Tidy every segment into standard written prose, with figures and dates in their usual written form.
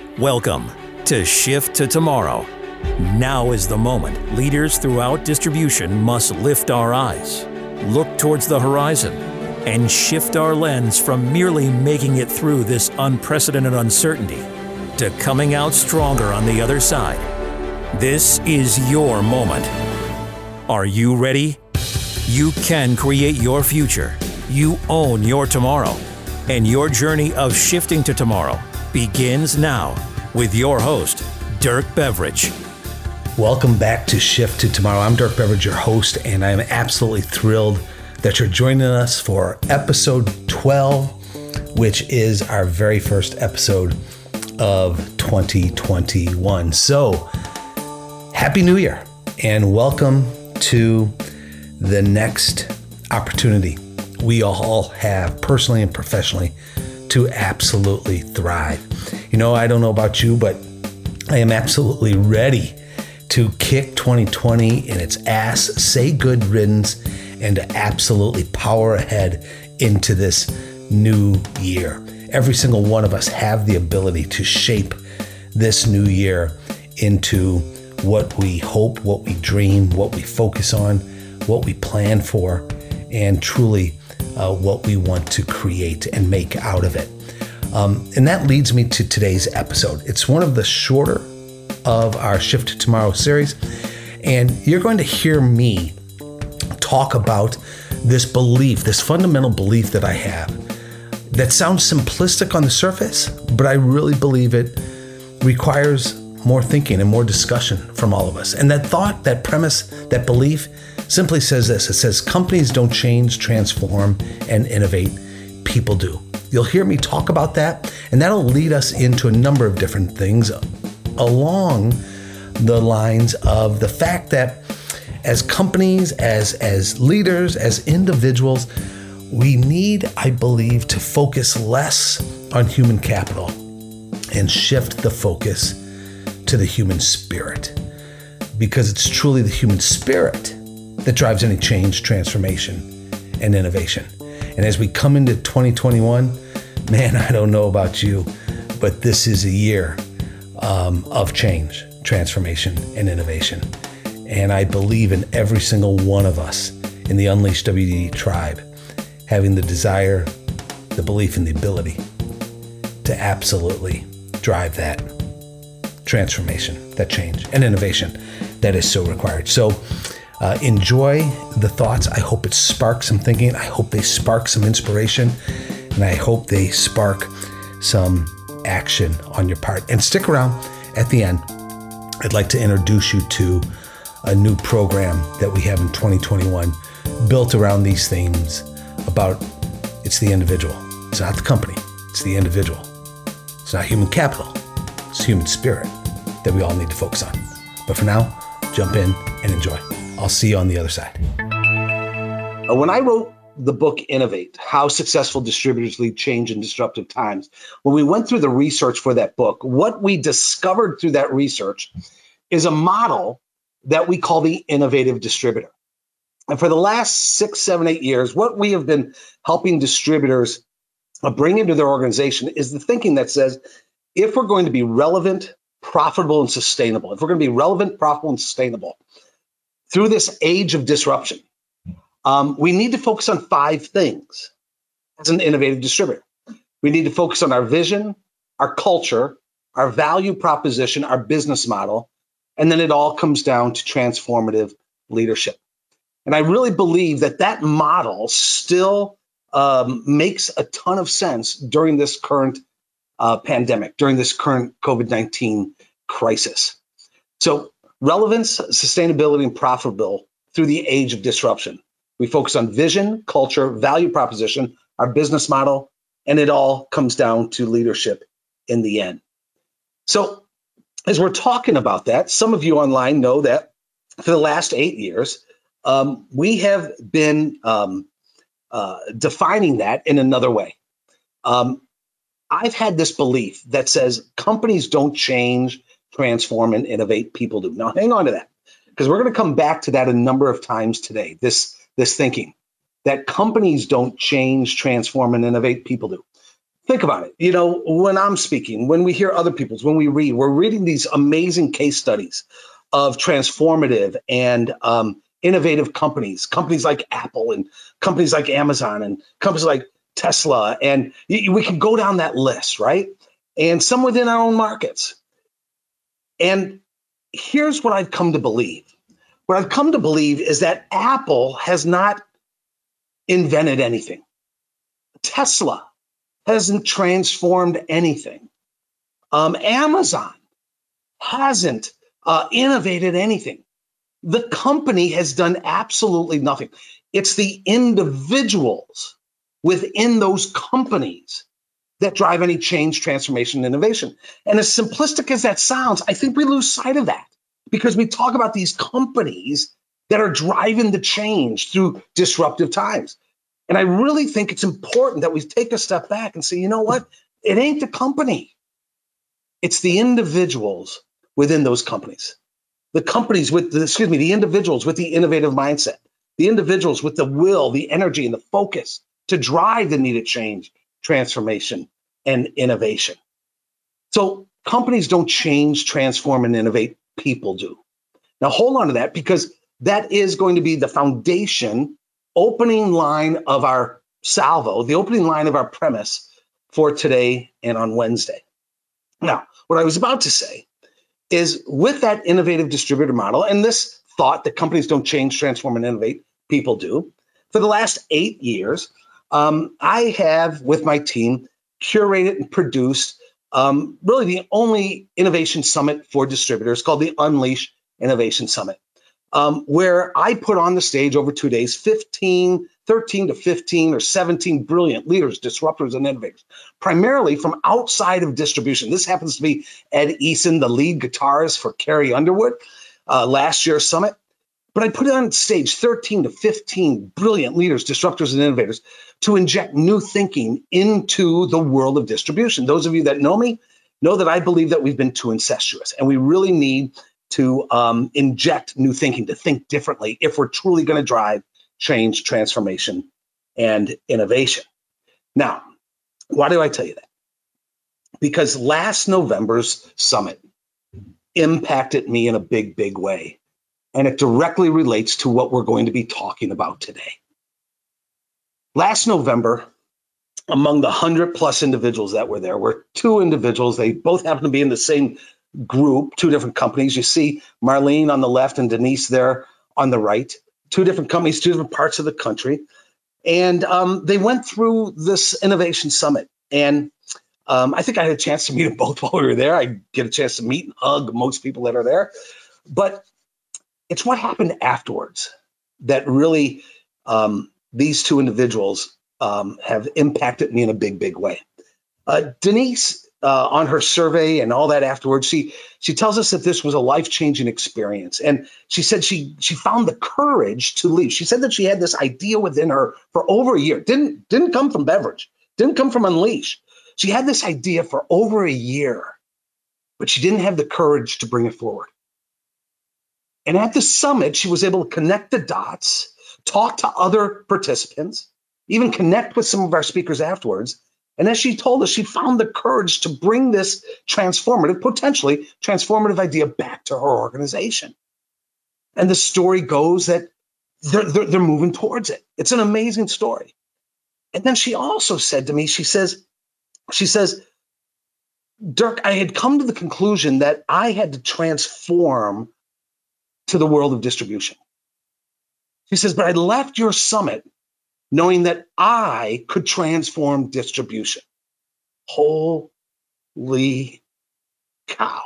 Welcome to Shift to Tomorrow. Now is the moment leaders throughout distribution must lift our eyes, look towards the horizon, and shift our lens from merely making it through this unprecedented uncertainty to coming out stronger on the other side. This is your moment. Are you ready? You can create your future. You own your tomorrow. And your journey of shifting to tomorrow begins now with your host, Dirk Beveridge. Welcome back to Shift to Tomorrow. I'm Dirk Beveridge, your host, and I'm absolutely thrilled that you're joining us for episode 12, which is our very first episode of 2021. So, Happy New Year, and welcome to the next opportunity we all have personally and professionally to absolutely thrive. You know, I don't know about you, but I am absolutely ready to kick 2020 in its ass, say good riddance, and to absolutely power ahead into this new year. Every single one of us have the ability to shape this new year into what we hope, what we dream, what we focus on, what we plan for, and truly what we want to create and make out of it. And that leads me to today's episode. It's one of the shorter of our Shift to Tomorrow series, and you're going to hear me talk about this belief, this fundamental belief that I have that sounds simplistic on the surface, but I really believe it requires more thinking and more discussion from all of us. And that thought, that premise, that belief simply says this. It says, companies don't change, transform, and innovate. People do. You'll hear me talk about that, and that'll lead us into a number of different things along the lines of the fact that as companies, as leaders, as individuals, we need, I believe, to focus less on human capital and shift the focus to the human spirit, because it's truly the human spirit that drives any change, transformation, and innovation. And as we come into 2021, man, I don't know about you, but this is a year of change, transformation, and innovation. And I believe in every single one of us in the Unleashed WDD tribe having the desire, the belief, and the ability to absolutely drive that transformation, that change, and innovation that is so required. So enjoy the thoughts. I hope it sparks some thinking. I hope they spark some inspiration, and I hope they spark some action on your part. And stick around at the end. I'd like to introduce you to a new program that we have in 2021 built around these themes about it's the individual. It's not the company. It's the individual. It's not human capital. It's human spirit that we all need to focus on. But for now, jump in and enjoy. I'll see you on the other side. When I wrote the book Innovate, How Successful Distributors Lead Change in Disruptive Times, when we went through the research for that book, what we discovered through that research is a model that we call the innovative distributor. And for the last 6, 7, 8 years, what we have been helping distributors bring into their organization is the thinking that says, if we're going to be relevant, profitable, and sustainable, if we're going to be relevant, profitable, and sustainable through this age of disruption, we need to focus on 5 things as an innovative distributor. We need to focus on our vision, our culture, our value proposition, our business model, and then it all comes down to transformative leadership. And I really believe that that model still makes a ton of sense during this current pandemic, during this current COVID-19 crisis. So relevance, sustainability, and profitable through the age of disruption. We focus on vision, culture, value proposition, our business model, and it all comes down to leadership in the end. So as we're talking about that, some of you online know that for the last 8 years, we have been defining that in another way. I've had this belief that says companies don't change, transform, and innovate. People do. Now, hang on to that, because we're going to come back to that a number of times today, this thinking that companies don't change, transform, and innovate. People do. Think about it. When I'm speaking, when we hear other people's, when we're reading these amazing case studies of transformative and innovative companies like Apple and companies like Amazon and companies like Tesla. And we can go down that list, right? And some within our own markets. And here's what I've come to believe. What I've come to believe is that Apple has not invented anything. Tesla hasn't transformed anything. Amazon hasn't innovated anything. The company has done absolutely nothing. It's the individuals within those companies that drive any change, transformation, and innovation. And as simplistic as that sounds, I think we lose sight of that because we talk about these companies that are driving the change through disruptive times. And I really think it's important that we take a step back and say, you know what? It ain't the company. It's the individuals within those companies. The companies the individuals with the innovative mindset, the individuals with the will, the energy, and the focus to drive the needed change, transformation, and innovation. So companies don't change, transform, and innovate. People do. Now hold on to that because that is going to be the foundation, opening line of our salvo, the opening line of our premise for today and on Wednesday. Now, what I was about to say is with that innovative distributor model and this thought that companies don't change, transform, and innovate, people do. For the last 8 years, I have, with my team, curated and produced really the only innovation summit for distributors called the Unleash Innovation Summit, where I put on the stage over 2 days 13 to 15 or 17 brilliant leaders, disruptors, and innovators, primarily from outside of distribution. This happens to be Ed Eason, the lead guitarist for Carrie Underwood, last year's summit. But I put on stage 13 to 15 brilliant leaders, disruptors, and innovators to inject new thinking into the world of distribution. Those of you that know me know that I believe that we've been too incestuous, and we really need to inject new thinking, to think differently if we're truly going to drive change, transformation, and innovation. Now, why do I tell you that? Because last November's summit impacted me in a big, big way. And it directly relates to what we're going to be talking about today. Last November, among the 100+ individuals that were there were 2 individuals. They both happen to be in the same group, 2 different companies. You see Marlene on the left and Denise there on the right. 2 different companies, 2 different parts of the country. And they went through this innovation summit. And I think I had a chance to meet them both while we were there. I get a chance to meet and hug most people that are there. But it's what happened afterwards that really these 2 individuals have impacted me in a big, big way. Denise, on her survey and all that afterwards, she tells us that this was a life-changing experience. And she said she found the courage to leave. She said that she had this idea within her for over a year. Didn't come from Beverage, didn't come from Unleash. She had this idea for over a year, but she didn't have the courage to bring it forward. And at the summit, she was able to connect the dots, talk to other participants, even connect with some of our speakers afterwards. And as she told us, she found the courage to bring this potentially transformative idea back to her organization. And the story goes that they're moving towards it. It's an amazing story. And then she also said to me, she says, Dirk, I had come to the conclusion that I had to transform to the world of distribution. She says, but I left your summit knowing that I could transform distribution. Holy cow.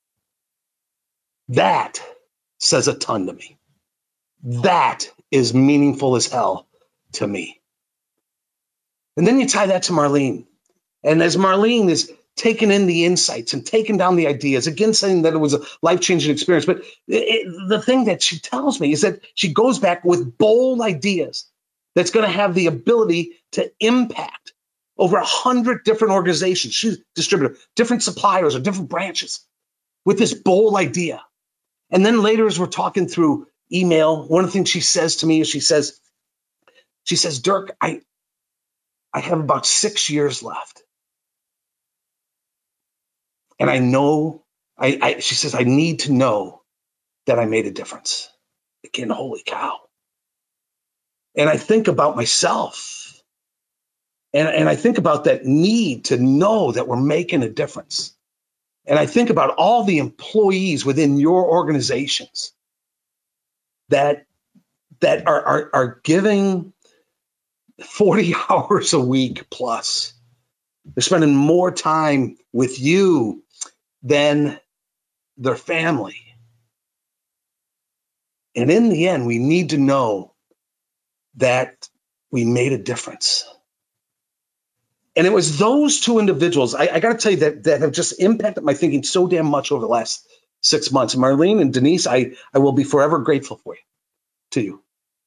That says a ton to me. That is meaningful as hell to me. And then you tie that to Marlene. And as Marlene is taking in the insights and taking down the ideas, again, saying that it was a life-changing experience. But the thing that she tells me is that she goes back with bold ideas that's going to have the ability to impact over 100 different organizations, she's a distributor, different suppliers or different branches with this bold idea. And then later, as we're talking through email, one of the things she says to me is she says, Dirk, I have about 6 years left. And I know, she says, I need to know that I made a difference. Again, holy cow. And I think about myself. And I think about that need to know that we're making a difference. And I think about all the employees within your organizations that are giving 40 hours a week plus. They're spending more time with you than their family. And in the end, we need to know that we made a difference. And it was those two individuals, I got to tell you, that have just impacted my thinking so damn much over the last 6 months. Marlene and Denise, I will be forever grateful to you.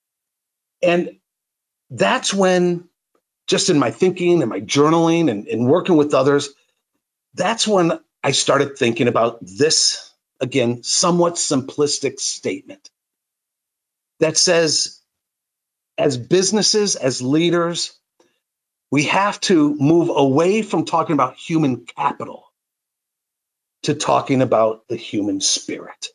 And that's when, just in my thinking and my journaling and working with others, that's when I started thinking about this, again, somewhat simplistic statement that says, as businesses, as leaders, we have to move away from talking about human capital to talking about the human spirit,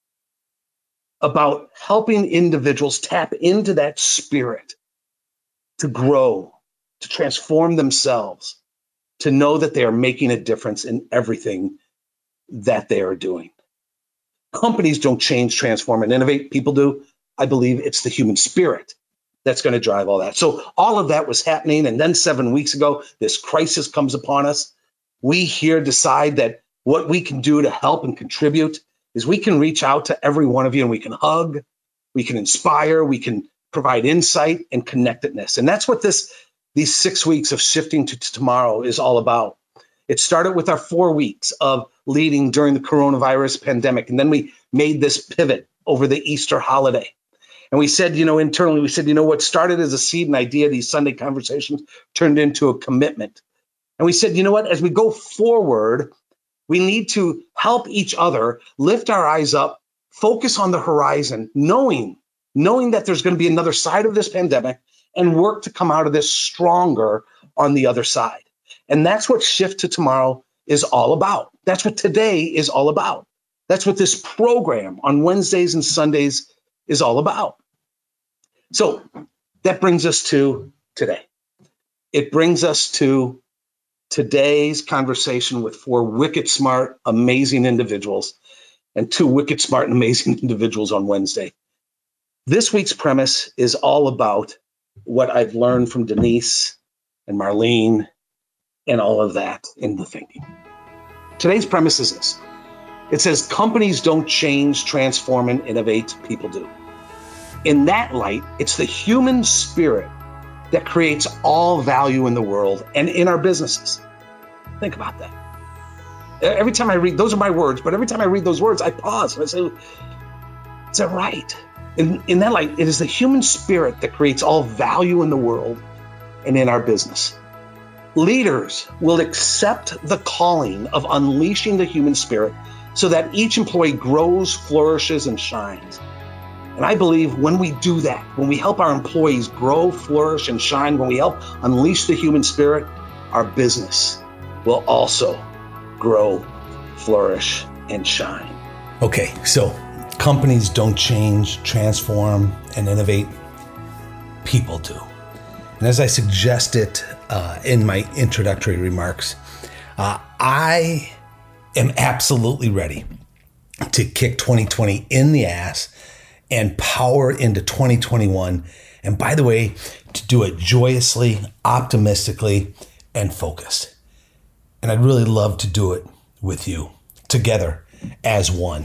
about helping individuals tap into that spirit to grow, to transform themselves, to know that they are making a difference in everything that they are doing. Companies don't change, transform, and innovate. People do. I believe it's the human spirit that's going to drive all that. So all of that was happening. And then 7 weeks ago, this crisis comes upon us. We here decide that what we can do to help and contribute is we can reach out to every one of you, and we can hug, we can inspire, we can provide insight and connectedness. And that's what these 6 weeks of Shifting to Tomorrow is all about. It started with our 4 weeks of leading during the coronavirus pandemic. And then we made this pivot over the Easter holiday. And we said, internally, we said, what started as a seed and idea, these Sunday conversations turned into a commitment. And we said, as we go forward, we need to help each other lift our eyes up, focus on the horizon, knowing that there's going to be another side of this pandemic, and work to come out of this stronger on the other side. And that's what Shift to Tomorrow is all about. That's what today is all about. That's what this program on Wednesdays and Sundays is all about. So that brings us to today. It brings us to today's conversation with 4 wicked smart, amazing individuals and 2 wicked smart and amazing individuals on Wednesday. This week's premise is all about what I've learned from Denise and Marlene and all of that in the thinking. Today's premise is this. It says, companies don't change, transform, and innovate. People do. In that light, it's the human spirit that creates all value in the world and in our businesses. Think about that. Every time I read, those are my words, but every time I read those words, I pause and I say, is that right? In that light, it is the human spirit that creates all value in the world and in our business. Leaders will accept the calling of unleashing the human spirit so that each employee grows, flourishes, and shines. And I believe when we do that, when we help our employees grow, flourish, and shine, when we help unleash the human spirit, our business will also grow, flourish, and shine. Okay, so companies don't change, transform, and innovate. People do. And as I suggested in my introductory remarks, I am absolutely ready to kick 2020 in the ass and power into 2021. And by the way, to do it joyously, optimistically, and focused. And I'd really love to do it with you together as one.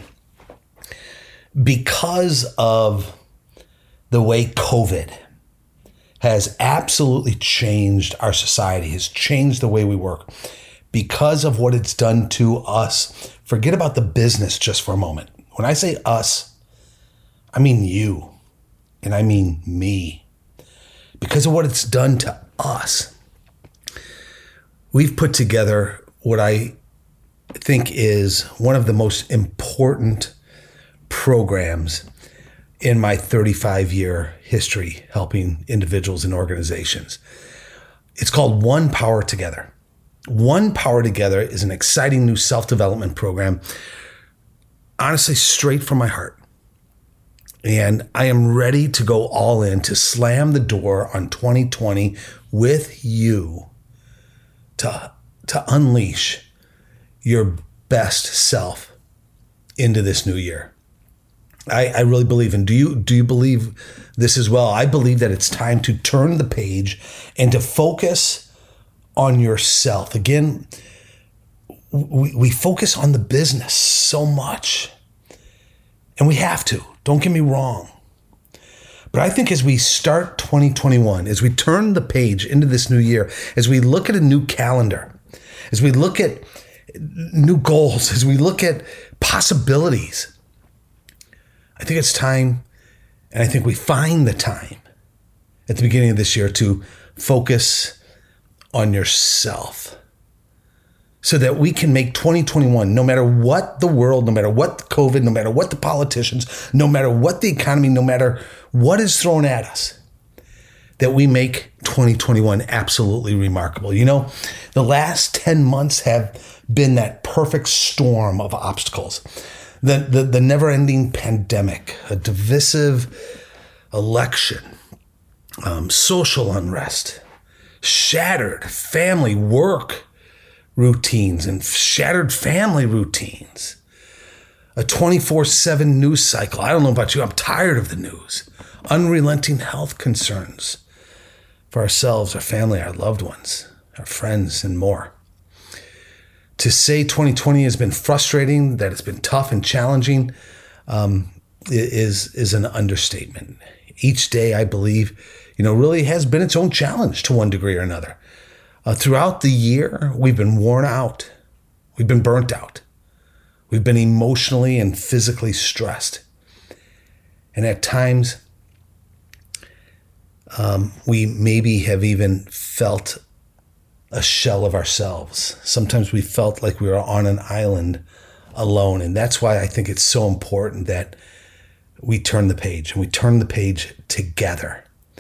Because of the way COVID has absolutely changed our society, has changed the way we work. Because of what it's done to us, forget about the business just for a moment. When I say us, I mean you, and I mean me. Because of what it's done to us, we've put together what I think is one of the most important programs in my 35-year history helping individuals and organizations. It's called One Power Together. One Power Together is an exciting new self-development program, honestly, straight from my heart. And I am ready to go all in to slam the door on 2020 with you to unleash your best self into this new year. I really believe in. Do you believe this as well? I believe that it's time to turn the page and to focus on yourself. Again, we focus on the business so much, and we have to. Don't get me wrong. But I think as we start 2021, as we turn the page into this new year, as we look at a new calendar, as we look at new goals, as we look at possibilities, I think it's time, and I think we find the time at the beginning of this year to focus on yourself so that we can make 2021, no matter what the world, no matter what the COVID, no matter what the politicians, no matter what the economy, no matter what is thrown at us, that we make 2021 absolutely remarkable. You know, the last 10 months have been that perfect storm of obstacles. The never-ending pandemic, a divisive election, social unrest, shattered family work routines and shattered family routines, a 24/7 news cycle. I don't know about you, I'm tired of the news. Unrelenting health concerns for ourselves, our family, our loved ones, our friends, and more. To say 2020 has been frustrating, that it's been tough and challenging, is an understatement. Each day, I believe, really has been its own challenge to one degree or another. Throughout the year, we've been worn out. We've been burnt out. We've been emotionally and physically stressed. And at times, we maybe have even felt a shell of ourselves. Sometimes we felt like we were on an island alone. And that's why I think it's so important that we turn the page, and we turn the page together.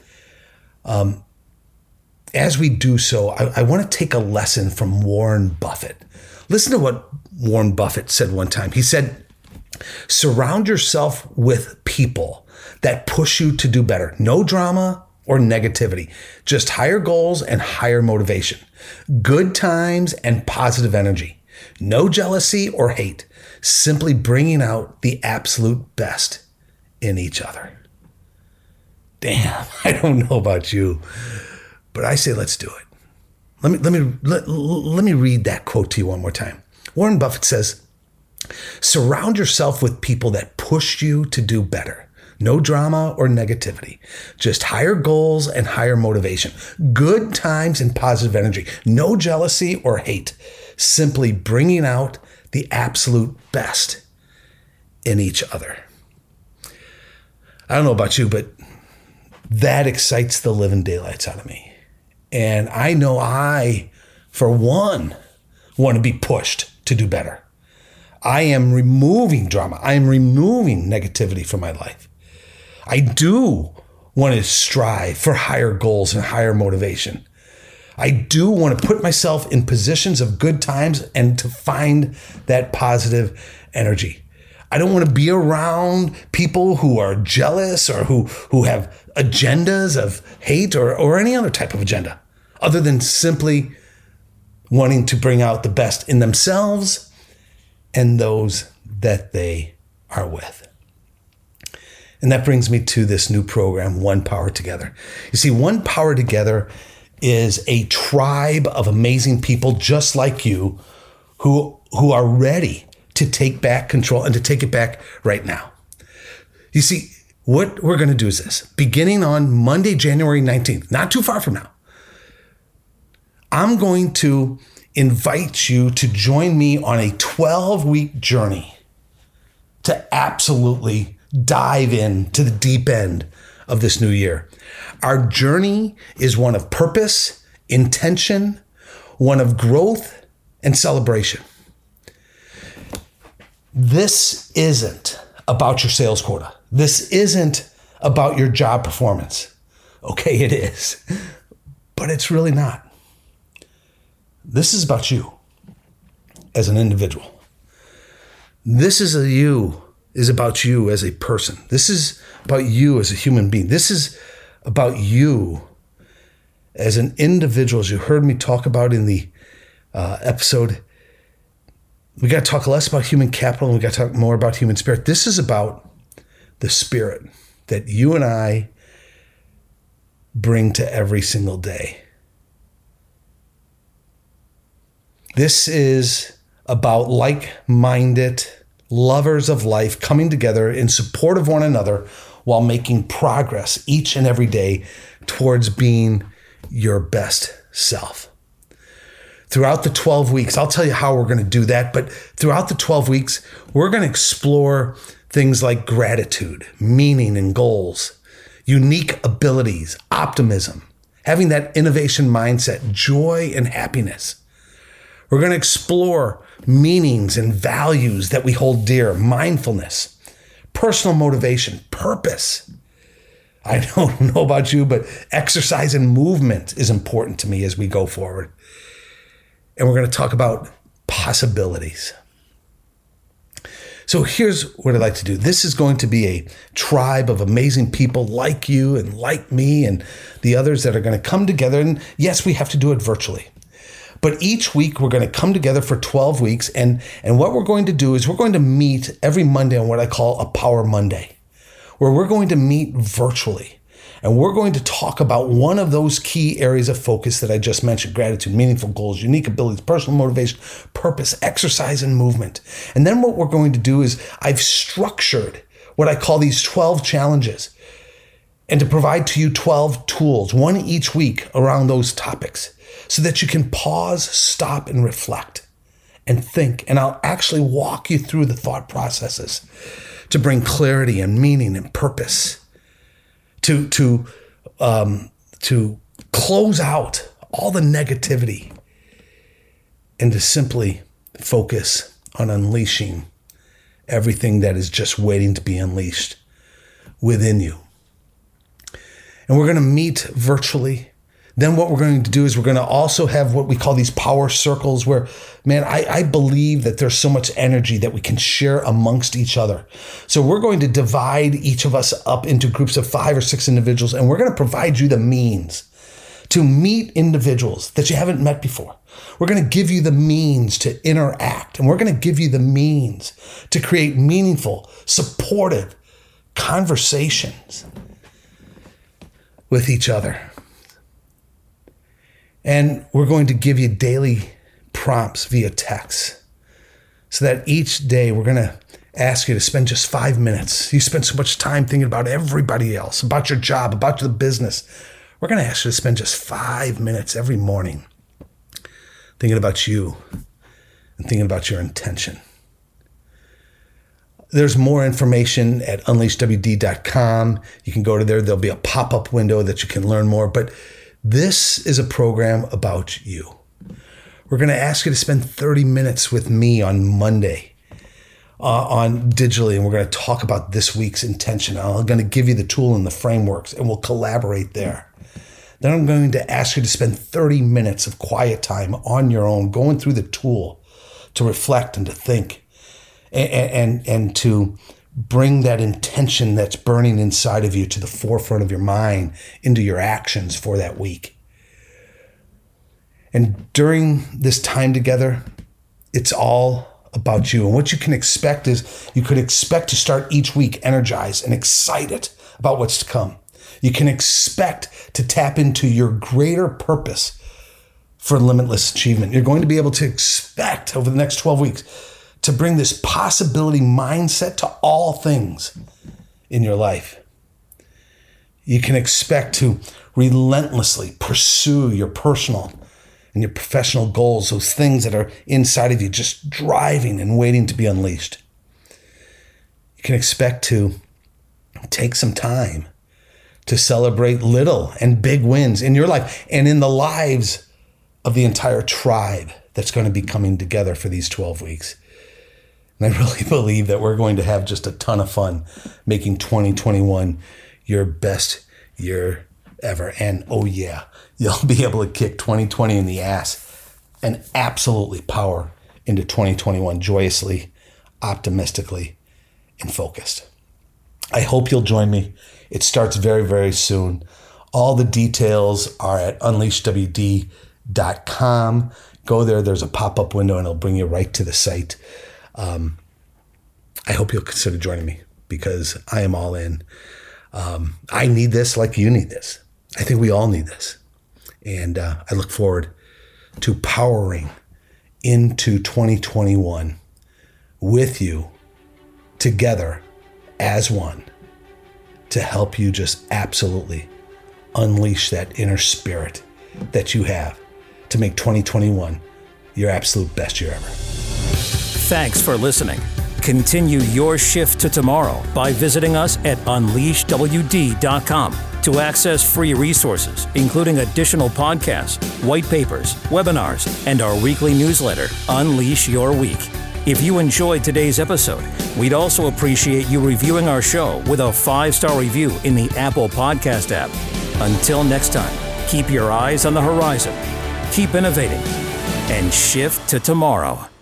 As we do so, I want to take a lesson from Warren Buffett. Listen to what Warren Buffett said one time. He said, surround yourself with people that push you to do better. No drama or negativity, just higher goals and higher motivation. Good times and positive energy. No jealousy or hate, simply bringing out the absolute best in each other. Damn, I don't know about you, but I say let's do it. Let me read that quote to you one more time. Warren Buffett says, surround yourself with people that push you to do better. No drama or negativity, just higher goals and higher motivation. Good times and positive energy. No jealousy or hate, simply bringing out the absolute best in each other. I don't know about you, but that excites the living daylights out of me. And I know I, for one, want to be pushed to do better. I am removing drama. I am removing negativity from my life. I do want to strive for higher goals and higher motivation. I do want to put myself in positions of good times and to find that positive energy. I don't want to be around people who are jealous or who have agendas of hate or any other type of agenda, other than simply wanting to bring out the best in themselves and those that they are with. And that brings me to this new program, One Power Together. You see, One Power Together is a tribe of amazing people just like you who are ready to take back control and to take it back right now. You see, what we're going to do is this. Beginning on Monday, January 19th, not too far from now, I'm going to invite you to join me on a 12-week journey to absolutely dive into the deep end of this new year. Our journey is one of purpose, intention, one of growth and celebration. This isn't about your sales quota. This isn't about your job performance. Okay, it is, but it's really not. This is about you as an individual. This is about you as a person. This is about you as a human being. This is about you as an individual. As you heard me talk about in the episode, we got to talk less about human capital and we got to talk more about human spirit. This is about the spirit that you and I bring to every single day. This is about like-minded lovers of life coming together in support of one another while making progress each and every day towards being your best self. Throughout the 12 weeks, I'll tell you how we're going to do that, but throughout the 12 weeks, we're going to explore things like gratitude, meaning and goals, unique abilities, optimism, having that innovation mindset, joy and happiness. We're going to explore meanings and values that we hold dear, mindfulness, personal motivation, purpose. I don't know about you, but exercise and movement is important to me as we go forward. And we're going to talk about possibilities. So here's what I'd like to do. This is going to be a tribe of amazing people like you and like me and the others that are going to come together. And yes, we have to do it virtually. But each week we're going to come together for 12 weeks. And what we're going to do is we're going to meet every Monday on what I call a Power Monday, where we're going to meet virtually. And we're going to talk about one of those key areas of focus that I just mentioned: gratitude, meaningful goals, unique abilities, personal motivation, purpose, exercise, and movement. And then what we're going to do is I've structured what I call these 12 challenges, and to provide to you 12 tools, one each week around those topics, so that you can pause, stop, and reflect and think. And I'll actually walk you through the thought processes to bring clarity and meaning and purpose, to close out all the negativity and to simply focus on unleashing everything that is just waiting to be unleashed within you. And we're going to meet virtually. Then what we're going to do is we're going to also have what we call these power circles where, man, I believe that there's so much energy that we can share amongst each other. So we're going to divide each of us up into groups of 5 or 6 individuals, and we're going to provide you the means to meet individuals that you haven't met before. We're going to give you the means to interact, and we're going to give you the means to create meaningful, supportive conversations with each other. And we're going to give you daily prompts via text so that each day we're going to ask you to spend just 5 minutes. You spend so much time thinking about everybody else, about your job, about the business. We're going to ask you to spend just 5 minutes every morning thinking about you and thinking about your intention. There's more information at unleashwd.com. You can go to there. There'll be a pop-up window that you can learn more. But this is a program about you. We're going to ask you to spend 30 minutes with me on Monday on digitally, and we're going to talk about this week's intention. I'm going to give you the tool and the frameworks, and we'll collaborate there. Then I'm going to ask you to spend 30 minutes of quiet time on your own, going through the tool to reflect and to think and to bring that intention that's burning inside of you to the forefront of your mind into your actions for that week. And during this time together, it's all about you. And what you can expect is you could expect to start each week energized and excited about what's to come. You can expect to tap into your greater purpose for limitless achievement. You're going to be able to expect over the next 12 weeks to bring this possibility mindset to all things in your life. You can expect to relentlessly pursue your personal and your professional goals, those things that are inside of you just driving and waiting to be unleashed. You can expect to take some time to celebrate little and big wins in your life and in the lives of the entire tribe that's going to be coming together for these 12 weeks. And I really believe that we're going to have just a ton of fun making 2021 your best year ever. And oh yeah, you'll be able to kick 2020 in the ass and absolutely power into 2021 joyously, optimistically, and focused. I hope you'll join me. It starts very, very soon. All the details are at unleashwd.com. Go there. There's a pop-up window, and it'll bring you right to the site. I hope you'll consider joining me because I am all in. I need this like you need this. I think we all need this. And I look forward to powering into 2021 with you together as one to help you just absolutely unleash that inner spirit that you have to make 2021 your absolute best year ever. Thanks for listening. Continue your shift to tomorrow by visiting us at unleashwd.com to access free resources, including additional podcasts, white papers, webinars, and our weekly newsletter, Unleash Your Week. If you enjoyed today's episode, we'd also appreciate you reviewing our show with a 5-star review in the Apple Podcast app. Until next time, keep your eyes on the horizon, keep innovating, and shift to tomorrow.